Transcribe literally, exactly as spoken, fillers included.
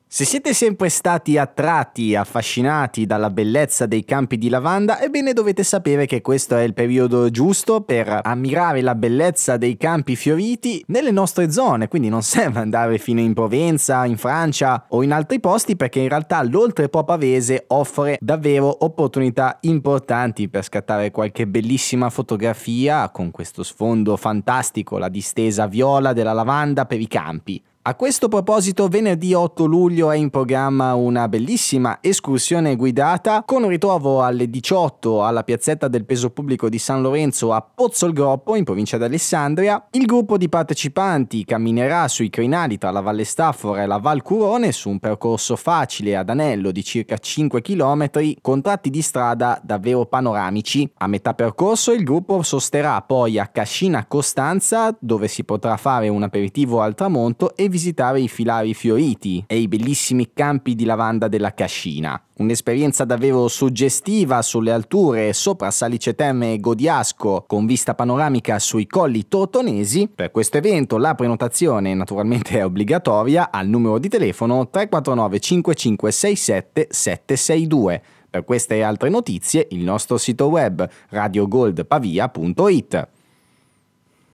Se siete sempre stati attratti e affascinati dalla bellezza dei campi di lavanda, ebbene dovete sapere che questo è il periodo giusto per ammirare la bellezza dei campi fioriti nelle nostre zone, quindi non serve andare fino in Provenza, in Francia o in altri posti, perché in realtà l'Oltrepo Pavese offre davvero opportunità importanti per scattare qualche bellissima fotografia con questo sfondo fantastico, la distesa viola della lavanda per i campi. A questo proposito, venerdì otto luglio è in programma una bellissima escursione guidata con ritrovo alle diciotto alla piazzetta del peso pubblico di San Lorenzo a Pozzolgroppo, in provincia di Alessandria. Il gruppo di partecipanti camminerà sui crinali tra la Valle Staffora e la Val Curone su un percorso facile ad anello di circa cinque chilometri con tratti di strada davvero panoramici. A metà percorso il gruppo sosterrà poi a Cascina Costanza, dove si potrà fare un aperitivo al tramonto e visitare i filari fioriti e i bellissimi campi di lavanda della Cascina. Un'esperienza davvero suggestiva sulle alture sopra Salice Terme e Godiasco con vista panoramica sui colli tortonesi. Per questo evento la prenotazione naturalmente è obbligatoria al numero di telefono tre quattro nove cinque cinque sei sette sette sei due. Per queste e altre notizie il nostro sito web radio gold pavia punto it.